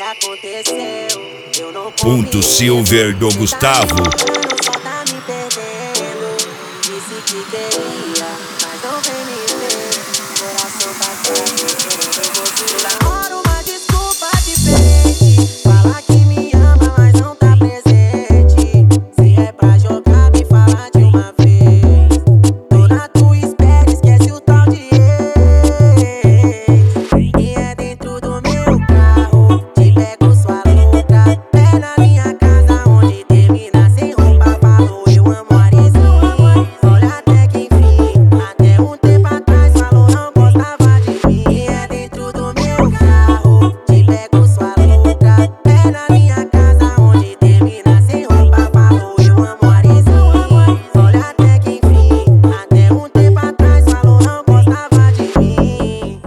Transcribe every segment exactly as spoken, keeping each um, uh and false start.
aconteceu? Eu não Ponto Silver do Gustavo. Só tá me perdendo. Disse que queria, mas não vem me ver. Coração tá fraco, querendo você. Toda hora uma desculpa diferente. Fala que me ama, mas não tá presente. Se é pra jogar, me fala de uma vez. Tô na tua espera, esquece o tal de ex. E é dentro do meu carro, te pego sua louca. É na minha casa onde termina sem roupa. Falou eu amo Arizinho. Olha até que enfim, até um tempo atrás falou não gostava de mim. E é dentro do meu carro, te pego sua louca. É na minha casa onde termina sem roupa. Falou eu amo Arizinho. Olha até que enfim, até um tempo atrás falou não gostava de mim.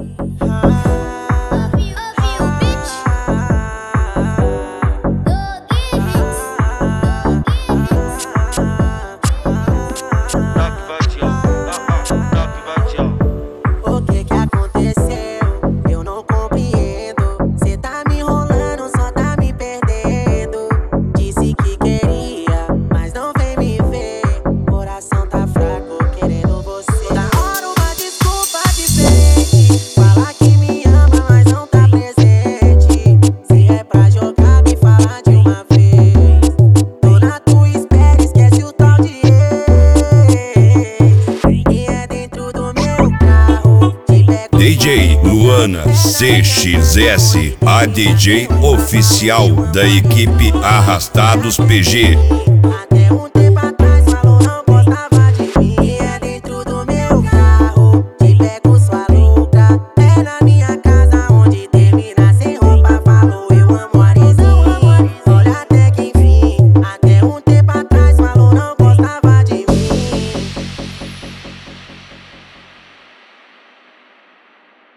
O que que aconteceu? Eu não compreendo. Cê tá me enrolando, só tá me perdendo. Disse que queria, mas não vem me ver. Coração tá fraco, querendo você. Toda hora uma desculpa diferente. Fala que me ama, mas não tá presente. Se é pra jogar, me fala de uma vez. Tô na tua espera, esquece o tal de ex. E é dentro do meu carro, te pego D J Luana C X S, a D J oficial da equipe Arrastados P G.